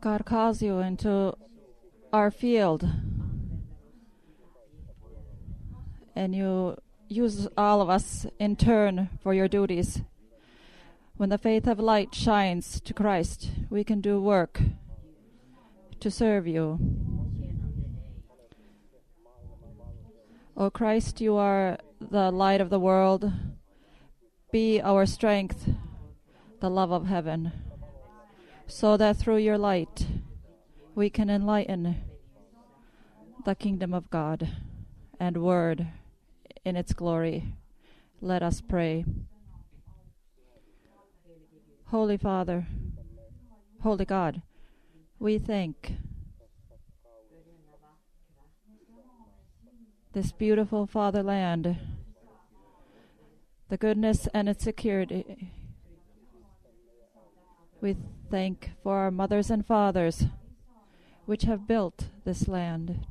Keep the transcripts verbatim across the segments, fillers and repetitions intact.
God calls you into our field, and you use all of us in turn for your duties. When the faith of light shines to Christ, we can do work to serve you. O Christ, you are the light of the world. Be our strength, the love of heaven, so that through your light we can enlighten the kingdom of God and word in its glory. Let us pray. Holy Father, Holy God, we thank this beautiful fatherland, the goodness and its security. We thank for our mothers and fathers which have built this land.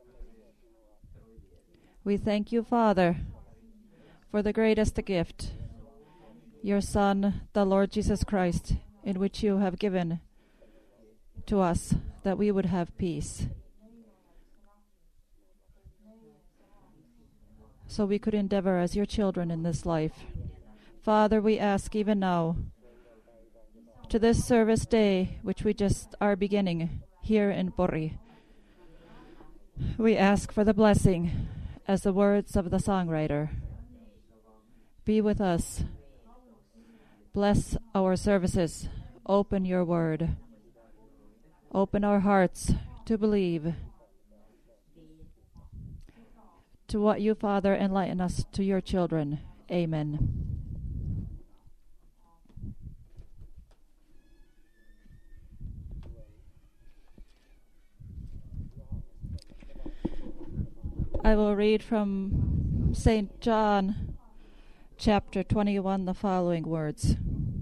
We thank you, Father, for the greatest gift, your Son, the Lord Jesus Christ, in which you have given to us that we would have peace, so we could endeavor as your children in this life. Father, we ask even now, to this service day, which we just are beginning here in Pori, we ask for the blessing, as the words of the songwriter. Be with us. Bless our services. Open your word. Open our hearts to believe. To what you, Father, enlighten us to your children. Amen. I will read from Saint John, chapter twenty-one, the following words.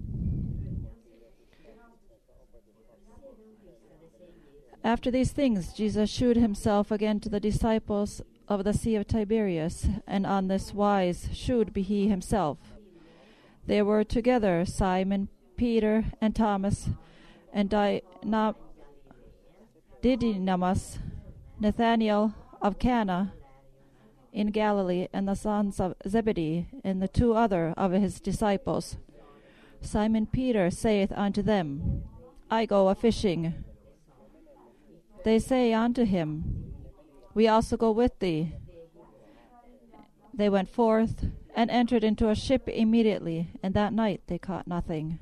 After these things, Jesus shewed himself again to the disciples of the Sea of Tiberias, and on this wise shewed be he himself. There were together Simon, Peter, and Thomas, and Di- Na- Didymus, Nathanael of Cana in Galilee, and the sons of Zebedee, and the two other of his disciples. Simon Peter saith unto them, I go a-fishing. They say unto him, We also go with thee. They went forth and entered into a ship immediately, and that night they caught nothing.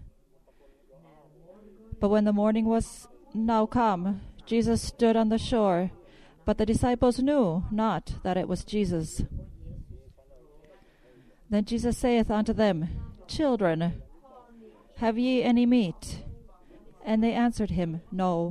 But when the morning was now come, Jesus stood on the shore, but the disciples knew not that it was Jesus. Then Jesus saith unto them, Children, have ye any meat? And they answered him, No.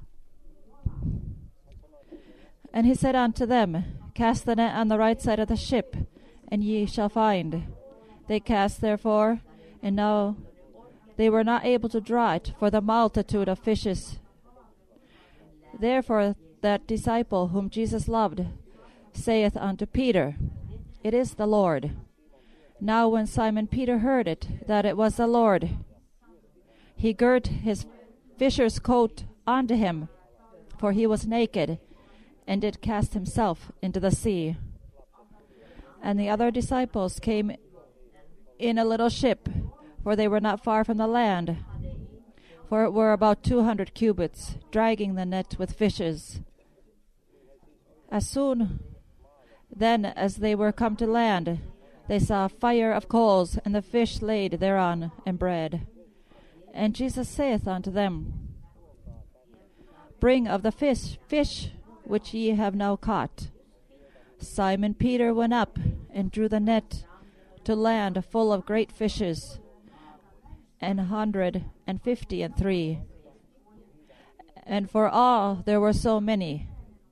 And he said unto them, Cast the net on the right side of the ship, and ye shall find. They cast therefore, and now they were not able to draw it for the multitude of fishes. Therefore that disciple whom Jesus loved saith unto Peter, It is the Lord. Now when Simon Peter heard it, that it was the Lord, he girt his fisher's coat unto him, for he was naked, and did cast himself into the sea. And the other disciples came in a little ship, for they were not far from the land, for it were about two hundred cubits, dragging the net with fishes. As soon then as they were come to land, they saw a fire of coals, and the fish laid thereon, and bread. And Jesus saith unto them, Bring of the fish, fish which ye have now caught. Simon Peter went up and drew the net to land full of great fishes, an hundred and fifty and three. And for all there were so many,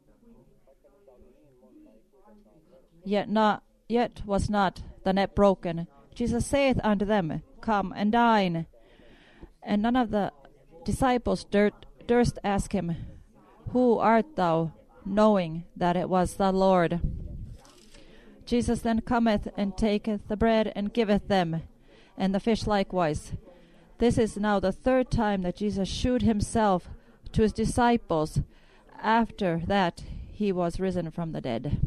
yet not yet was not the net broken. Jesus saith unto them, Come and dine. And none of the disciples dur- durst ask him, Who art thou? Knowing that it was the Lord. Jesus then cometh and taketh the bread and giveth them, and the fish likewise. This is now the third time that Jesus shewed himself to his disciples after that he was risen from the dead.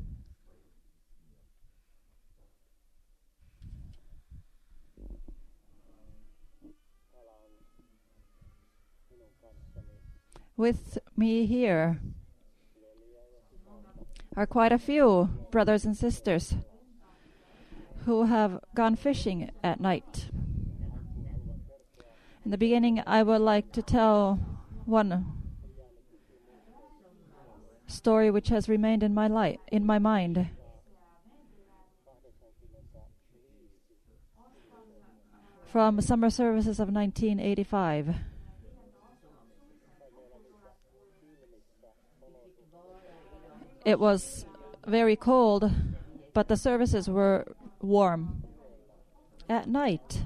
With me here are quite a few brothers and sisters who have gone fishing at night. In the beginning, I would like to tell one story which has remained in my life, in my mind. From summer services of nineteen eighty-five. It was very cold, but the services were warm. At night,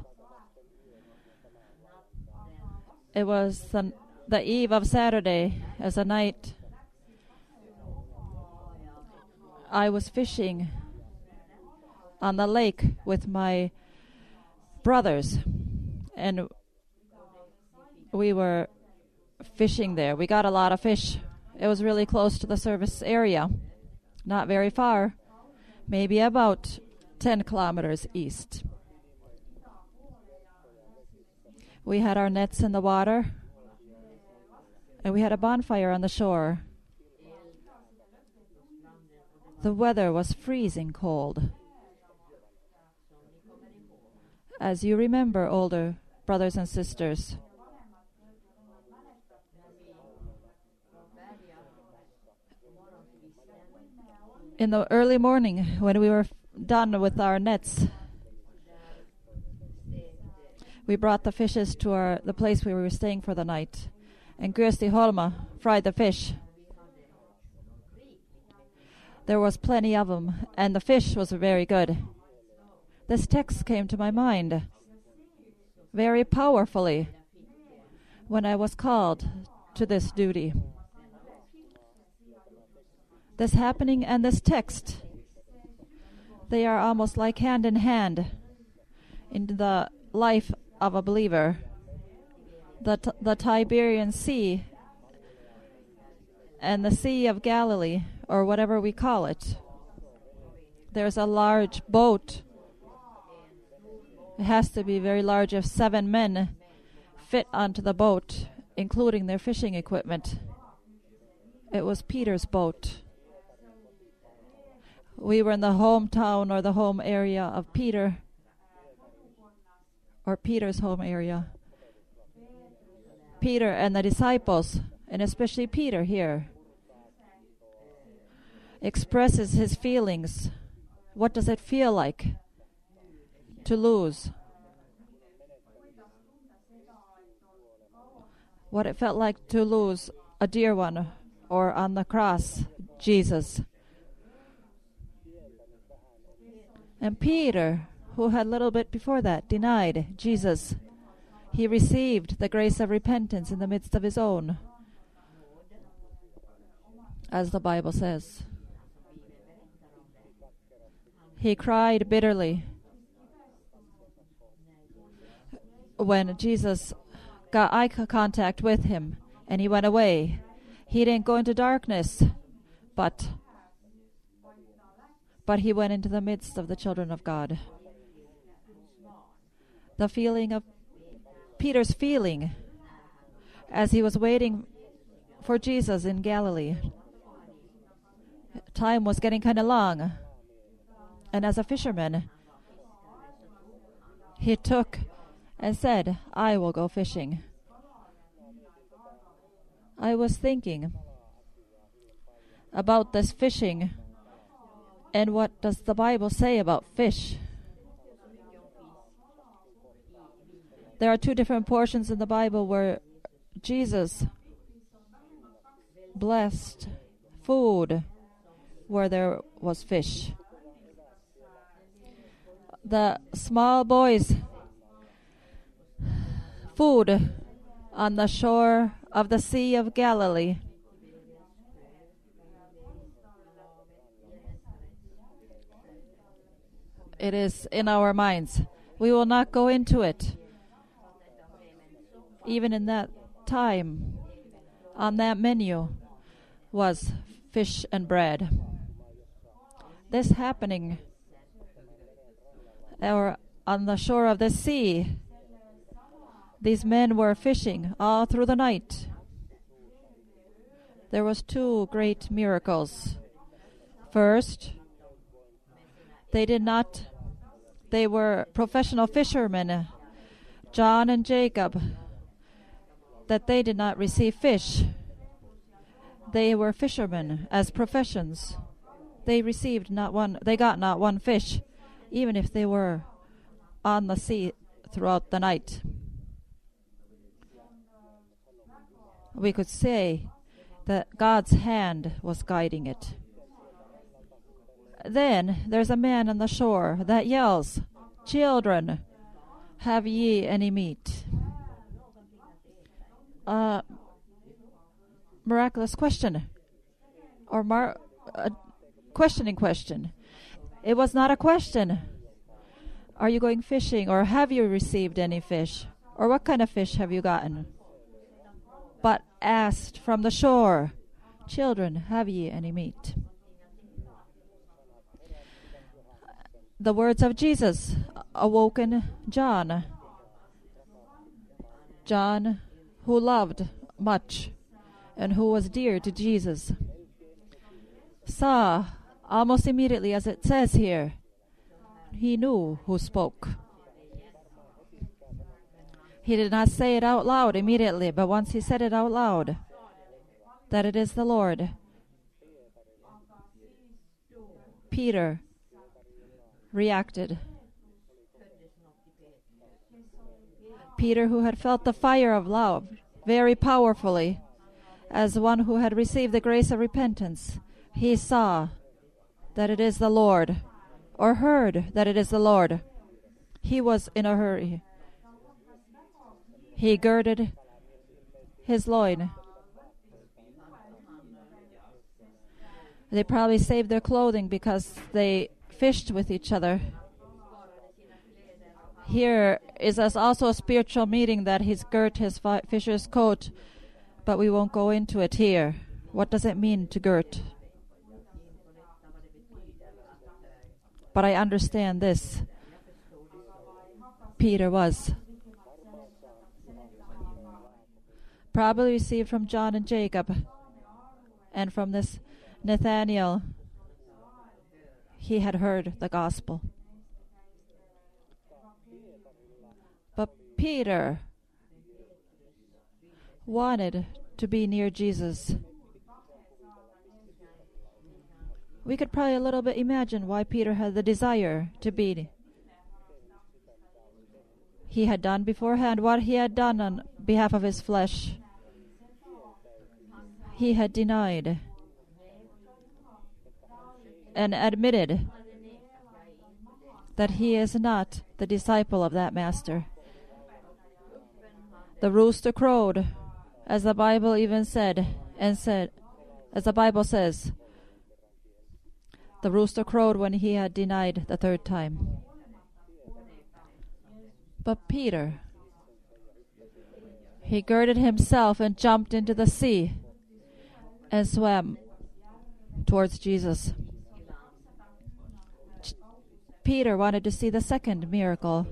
it was the, the eve of Saturday, as a night I was fishing on the lake with my brothers, and we were fishing there. We got a lot of fish. It was really close to the service area, not very far, maybe about ten kilometers east. We had our nets in the water, and we had a bonfire on the shore. The weather was freezing cold. As you remember, older brothers and sisters, in the early morning, when we were done with our nets, we brought the fishes to our the place where we were staying for the night, and Kirsti Holma fried the fish. There was plenty of them, and the fish was very good. This text came to my mind very powerfully when I was called to this duty. This happening and this text, they are almost like hand in hand in the life of a believer. The, t- the Tiberian Sea and the Sea of Galilee, or whatever we call it. There's a large boat. It has to be very large if seven men fit onto the boat, including their fishing equipment. It was Peter's boat. We were in the hometown or the home area of Peter, or Peter's home area. Peter and the disciples, and especially Peter here, expresses his feelings. What does it feel like to lose? What it felt like to lose a dear one, or on the cross, Jesus. And Peter, who had a little bit before that denied Jesus, he received the grace of repentance in the midst of his own, as the Bible says. He cried bitterly when Jesus got eye contact with him and he went away. He didn't go into darkness, but but he went into the midst of the children of God. The feeling of Peter's feeling as he was waiting for Jesus in Galilee. Time was getting kind of long. And as a fisherman, he took and said, I will go fishing. I was thinking about this fishing and what does the Bible say about fish. There are two different portions in the Bible where Jesus blessed food where there was fish. The small boys' food on the shore of the Sea of Galilee. It is in our minds. We will not go into it. Even in that time, On that menu was fish and bread. This happening or on the shore of the sea. These men were fishing all through the night. There was two great miracles. First, they did not, they were professional fishermen, John and Jacob, that they did not receive fish. They were fishermen as professions. They received not one, they got not one fish, even if they were on the sea throughout the night. We could say that God's hand was guiding it. Then there's a man on the shore that yells, "Children, have ye any meat?" Uh, miraculous question, or mar- a questioning question. It was not a question. Are you going fishing, or have you received any fish, or what kind of fish have you gotten? But asked from the shore, "Children, have ye any meat?" The words of Jesus awoken John. John, who loved much and who was dear to Jesus, saw almost immediately, as it says here, he knew who spoke. He did not say it out loud immediately, but once he said it out loud, that it is the Lord, Peter reacted. Peter, who had felt the fire of love very powerfully, as one who had received the grace of repentance, he saw that it is the Lord, or heard that it is the Lord. He was in a hurry. He girded his loin. They probably saved their clothing because they fished with each other. Here is also a spiritual meaning that he's girt his fi- fisher's coat, but we won't go into it here. What does it mean to girt? But I understand this. Peter was probably received from John and Jacob, and from this Nathanael, he had heard the gospel. But Peter wanted to be near Jesus. We could probably a little bit imagine why Peter had the desire to be. He had done beforehand what he had done on behalf of his flesh. He had denied and admitted that he is not the disciple of that master. The rooster crowed, as the Bible even said, and said, as the Bible says, the rooster crowed when he had denied the third time. But Peter, he girded himself and jumped into the sea and swam towards Jesus. Ch- Peter wanted to see the second miracle.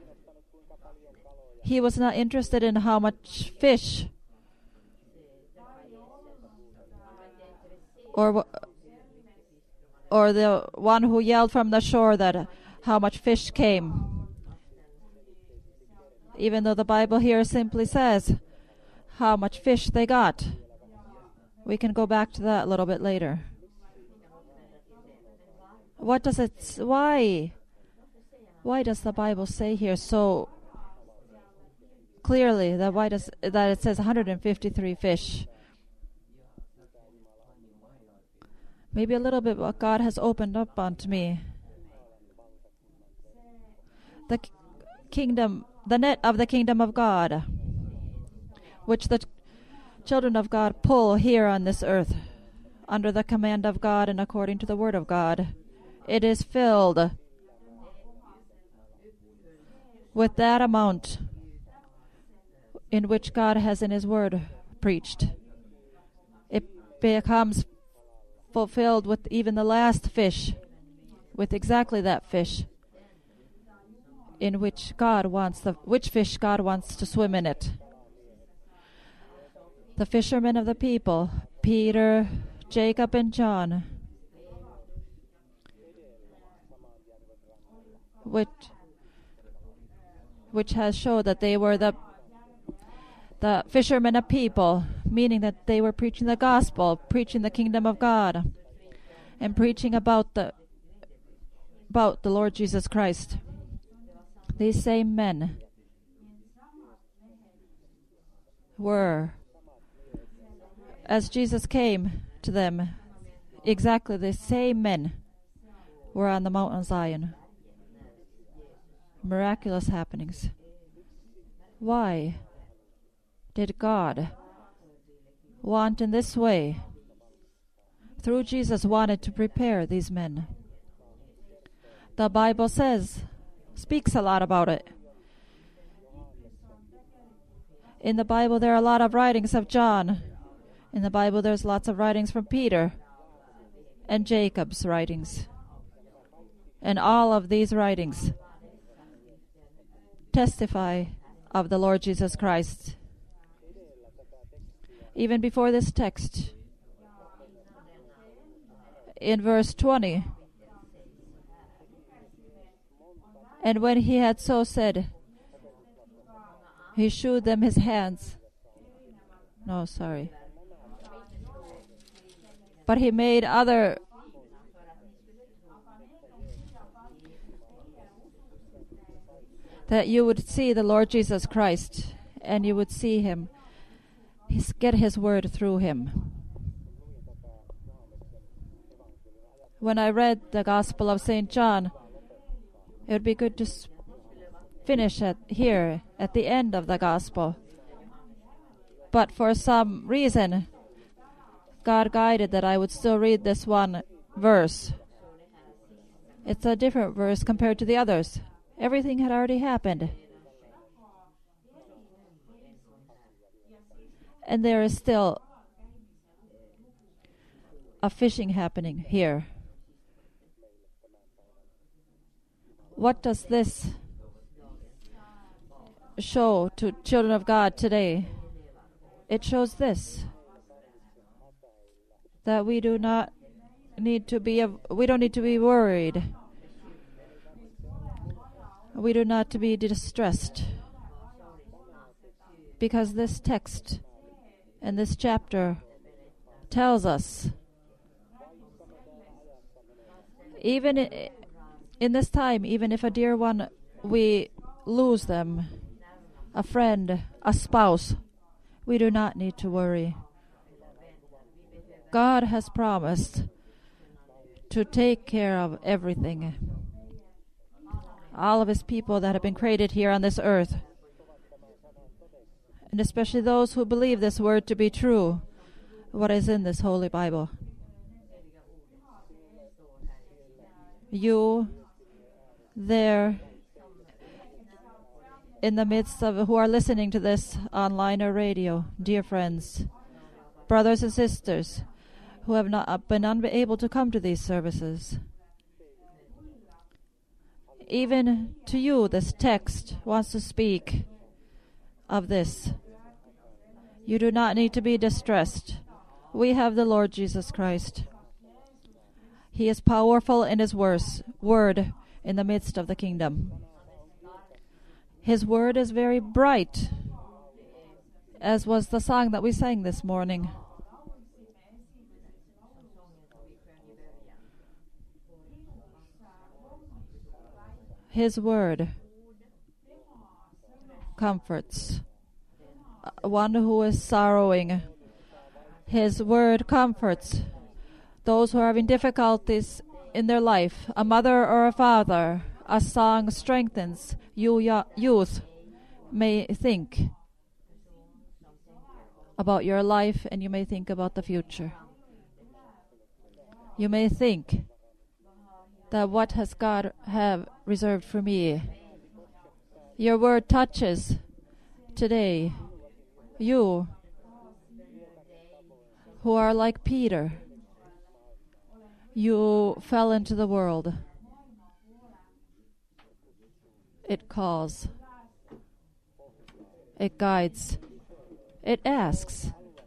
He was not interested in how much fish or or the one who yelled from the shore that uh, how much fish came. Even though the Bible here simply says how much fish they got. We can go back to that a little bit later. What does it, why? Why does the Bible say here so clearly that why does that it says one hundred fifty-three fish? Maybe a little bit what God has opened up onto me. The k- kingdom, the net of the kingdom of God, which the children of God pull here on this earth, under the command of God and according to the word of God. It is filled with that amount in which God has in his word preached. becomes fulfilled with even the last fish, with exactly that fish in which God wants the which fish God wants to swim in it. The fishermen of the people, Peter, Jacob, and John, which which has showed that they were the the fishermen of people, meaning that they were preaching the gospel, preaching the kingdom of God, and preaching about the about the Lord Jesus Christ. These same men were, as Jesus came to them, exactly the same men were on the Mount Zion. Miraculous happenings. Why did God want in this way, through Jesus, wanted to prepare these men? The Bible says, speaks a lot about it. In the Bible, there are a lot of writings of John. In the Bible, there's lots of writings from Peter and Jacob's writings. And all of these writings testify of the Lord Jesus Christ. Even before this text, in verse twenty, and when he had so said, he shewed them his hands. No, sorry. But he made other that you would see the Lord Jesus Christ, and you would see him, his, get his word through him. When I read the Gospel of Saint John, it would be good to s- finish at here at the end of the Gospel. But for some reason, God guided that I would still read this one verse. It's a different verse compared to the others. Everything had already happened. And there is still a fishing happening here. What does this show to children of God today? It shows this, that we do not need to be we don't need to be worried. We do not to be distressed, because this text and this chapter tells us, even in this time, even if a dear one, we lose them, a friend, a spouse, we do not need to worry. God has promised to take care of everything. All of his people that have been created here on this earth, and especially those who believe this word to be true, what is in this Holy Bible. You there in the midst of who are listening to this online or radio, dear friends, brothers and sisters who have not been unable to come to these services. Even to you, this text wants to speak of this. You do not need to be distressed. We have the Lord Jesus Christ. He is powerful in his words, word in the midst of the kingdom. His word is very bright, as was the song that we sang this morning. His word comforts one who is sorrowing. His word comforts those who are having difficulties in their life. A mother or a father, a song strengthens you youth may think about your life, and you may think about the future. You may think that what has God have reserved for me. Your word touches today you who are like Peter. You fell into the world. It calls. It guides. It asks,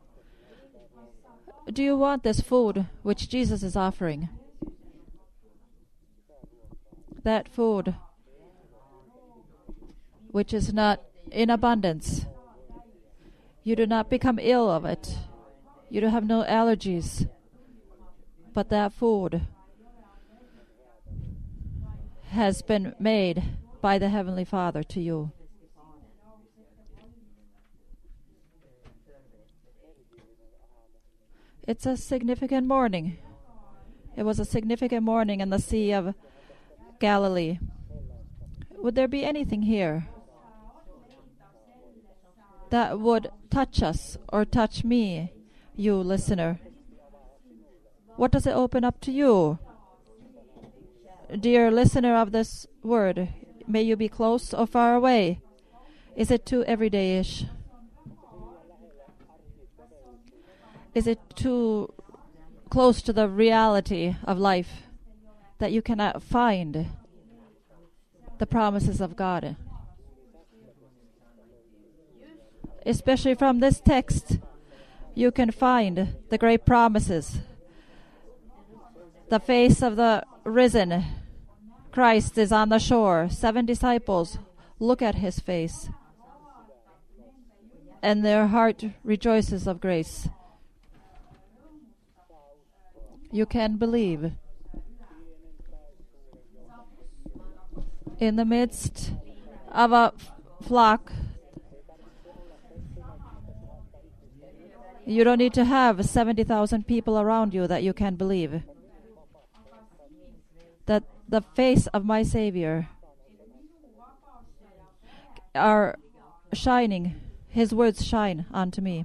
do you want this food which Jesus is offering? That food which is not in abundance. You do not become ill of it. You do have no allergies. But that food has been made by the Heavenly Father to you. It's a significant morning. It was a significant morning in the Sea of Galilee. Would there be anything here that would touch us or touch me, you listener? What does it open up to you? Dear listener of this word, may you be close or far away. Is it too everyday-ish? Is it too close to the reality of life that you cannot find the promises of God? Especially from this text, you can find the great promises. The face of the risen Christ is on the shore. Seven disciples look at his face, and their heart rejoices of grace. You can believe. In the midst of a flock, you don't need to have seventy thousand people around you that you can believe that the face of my Savior are shining. His words shine onto me.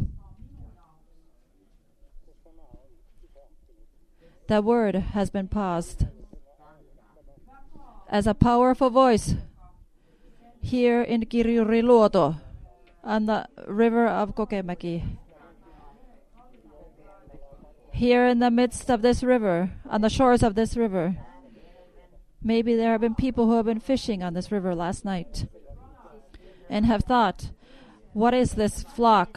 The word has been paused. As a powerful voice here in Kirjuriluoto on the river of Kokemäki. Here in the midst of this river, on the shores of this river, maybe there have been people who have been fishing on this river last night and have thought, what is this flock?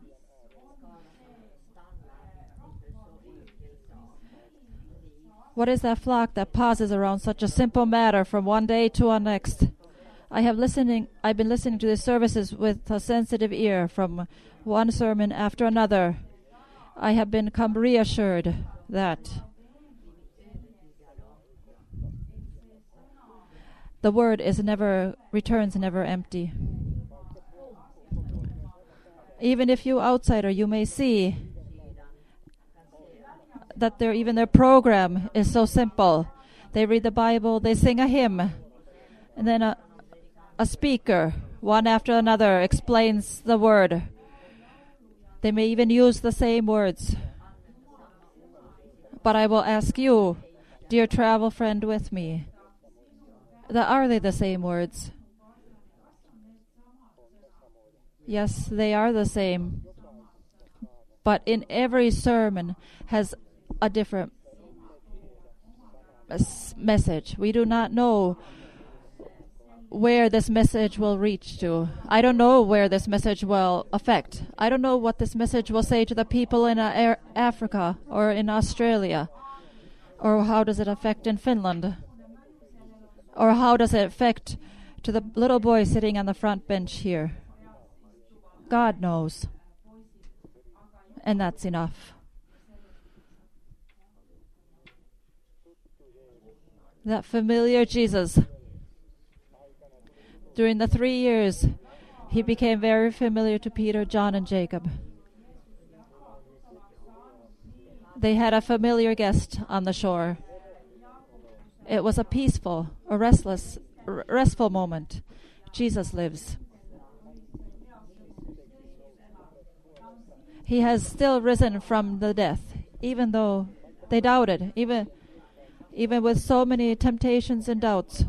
What is that flock that pauses around such a simple matter from one day to the next? I have listening. I've been listening to these services with a sensitive ear from one sermon after another. I have become reassured that the word is never returns never empty. Even if you outsider, you may see that their even their program is so simple. They read the Bible, they sing a hymn, and then a, a speaker, one after another, explains the word. They may even use the same words. But I will ask you, dear travel friend with me, that are they the same words? Yes, they are the same. But in every sermon has a different message. We do not know where this message will reach to. I don't know where this message will affect. I don't know what this message will say to the people in uh, Africa or in Australia. Or how does it affect in Finland? Or how does it affect to the little boy sitting on the front bench here? God knows. And that's enough. That familiar Jesus. During the three years, he became very familiar to Peter, John, and Jacob. They had a familiar guest on the shore. It was a peaceful, a restless, r- restful moment. Jesus lives. He has still risen from the death, even though they doubted, even, even with so many temptations and doubts.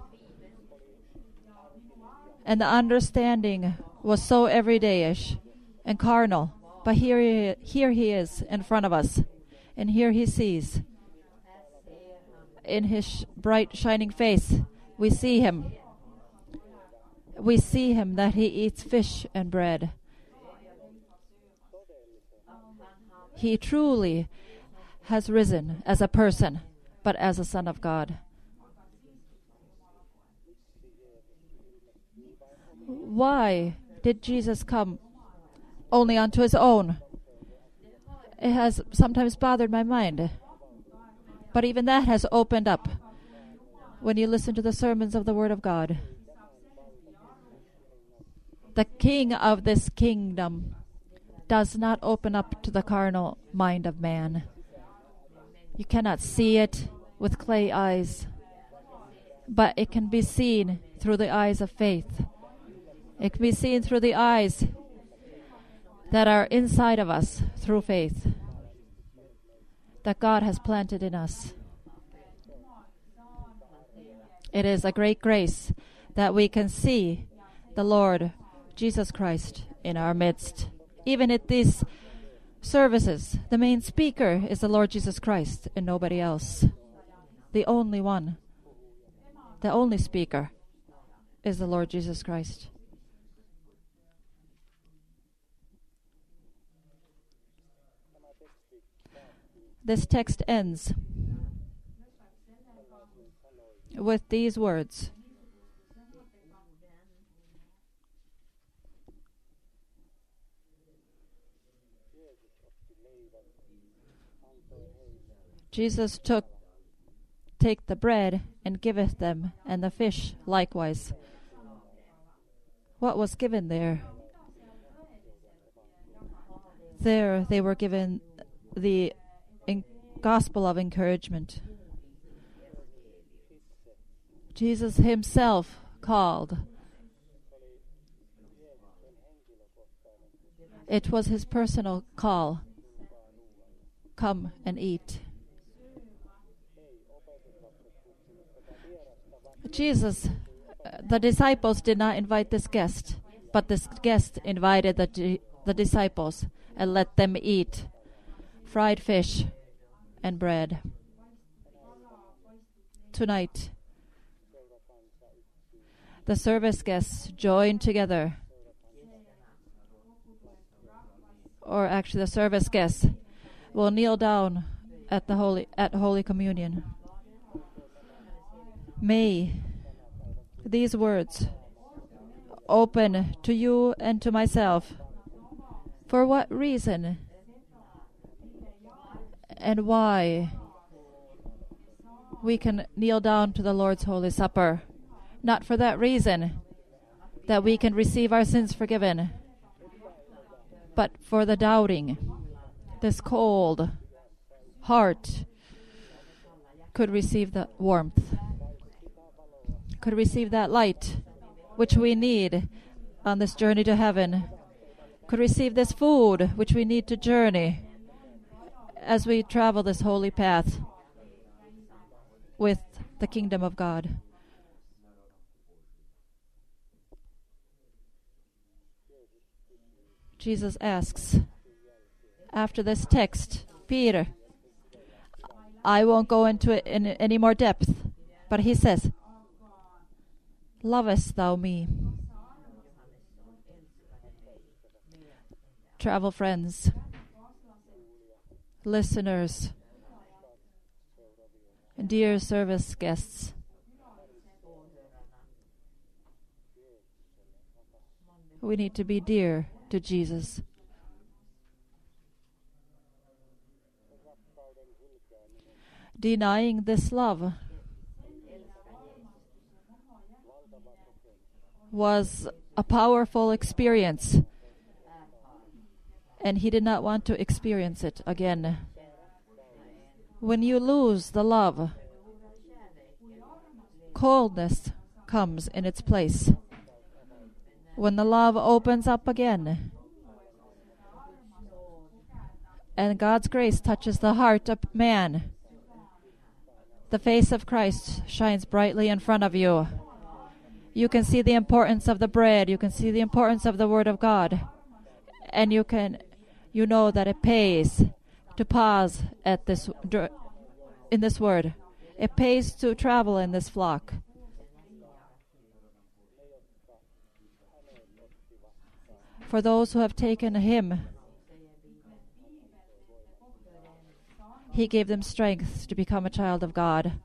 And the understanding was so everyday-ish and carnal. But here he, here he is in front of us. And here he sees. In his sh- bright shining face, we see him. We see him that he eats fish and bread. He truly has risen as a person, but as a Son of God. Why did Jesus come only unto his own? It has sometimes bothered my mind. But even that has opened up when you listen to the sermons of the Word of God. The king of this kingdom does not open up to the carnal mind of man. You cannot see it with clay eyes, but it can be seen through the eyes of faith. It can be seen through the eyes that are inside of us through faith that God has planted in us. It is a great grace that we can see the Lord Jesus Christ in our midst. Even at these services, the main speaker is the Lord Jesus Christ and nobody else. The only one, the only speaker is the Lord Jesus Christ. This text ends with these words. Jesus took take the bread and giveth them, and the fish likewise. What was given there? There they were given the in gospel of encouragement. Jesus himself called. It was his personal call. Come and eat. Jesus, uh, the disciples did not invite this guest, but this guest invited the, di- the disciples and let them eat fried fish and bread. Tonight, the service guests join together, or actually the service guests will kneel down at the holy at Holy Communion. May these words open to you and to myself. For what reason and why we can kneel down to the Lord's Holy Supper? Not for that reason, that we can receive our sins forgiven, but for the doubting. This cold heart could receive the warmth, could receive that light which we need on this journey to heaven, could receive this food which we need to journey as we travel this holy path with the kingdom of God. Jesus asks, after this text, Peter, I won't go into it in any more depth, but he says, lovest thou me? Travel friends, listeners, dear service guests, we need to be dear to Jesus. Denying this love was a powerful experience, and he did not want to experience it again. When you lose the love, coldness comes in its place. When the love opens up again, and God's grace touches the heart of man, the face of Christ shines brightly in front of you. You can see the importance of the bread. You can see the importance of the Word of God. And you can you know that it pays to pause at this in this word. It pays to travel in this flock. For those who have taken Him, He gave them strength to become a child of God.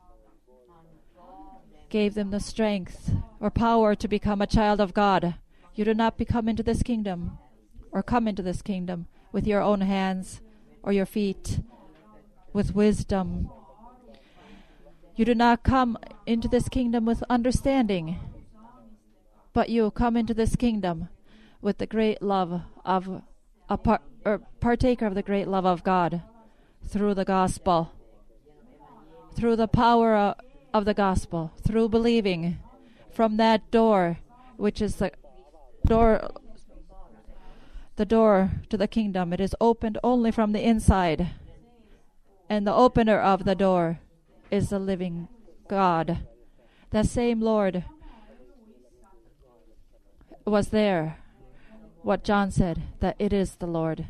Gave them the strength or power to become a child of God. You do not become into this kingdom or come into this kingdom with your own hands or your feet, with wisdom. You do not come into this kingdom with understanding, but you come into this kingdom with the great love of a par- or partaker of the great love of God through the gospel, through the power of, of the gospel, through believing from that door, which is the door, the door to the kingdom. It is opened only from the inside, and the opener of the door is the living God. That same Lord was there. What John said, that it is the Lord.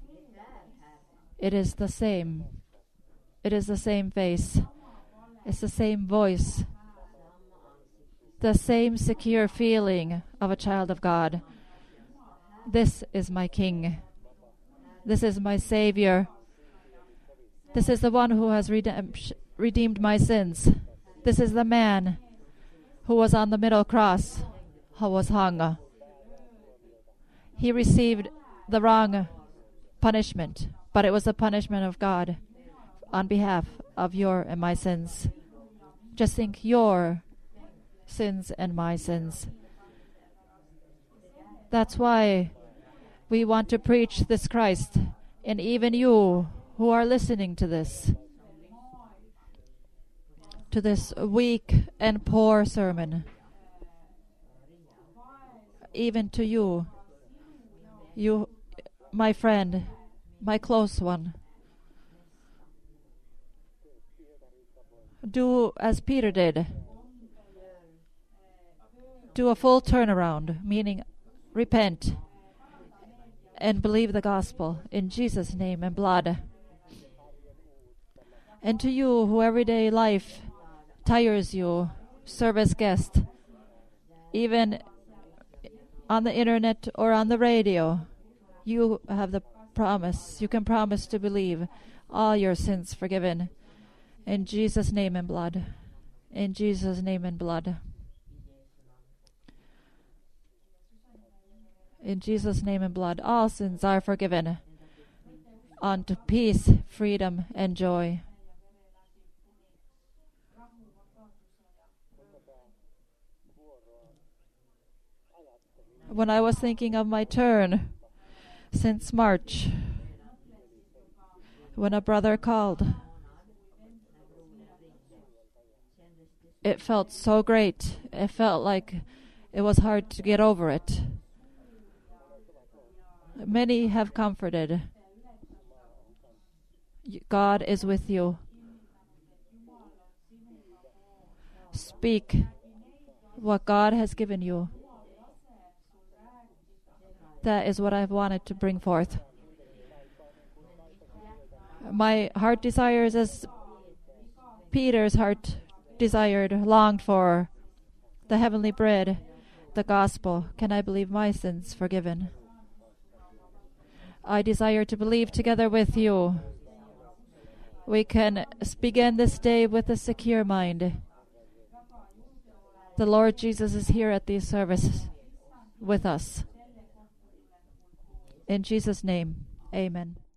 It is the same. It is the same face. It's the same voice. The same secure feeling of a child of God. This is my King. This is my Savior. This is the one who has redemp- redeemed my sins. This is the man who was on the middle cross, who was hung. He received the wrong punishment, but it was the punishment of God on behalf of your and my sins. Just think, your sins and my sins. That's why we want to preach this Christ, and even you who are listening to this, to this weak and poor sermon, even to you, you, my friend, my close one, do as Peter did. Do a full turnaround, meaning repent and believe the gospel in Jesus' name and blood. And to you who everyday life tires you, serve as guest, even on the internet or on the radio, you have the promise. You can promise to believe all your sins forgiven. In Jesus' name and blood. In Jesus' name and blood. In Jesus' name and blood, all sins are forgiven. Unto peace, freedom, and joy. When I was thinking of my turn since March, when a brother called, it felt so great. It felt like it was hard to get over it. Many have comforted. God is with you. Speak what God has given you. That is what I've wanted to bring forth. My heart desires as Peter's heart desired, longed for the heavenly bread, the gospel. Can I believe my sins forgiven? I desire to believe together with you. We can begin this day with a secure mind. The Lord Jesus is here at these services with us. In Jesus' name, amen.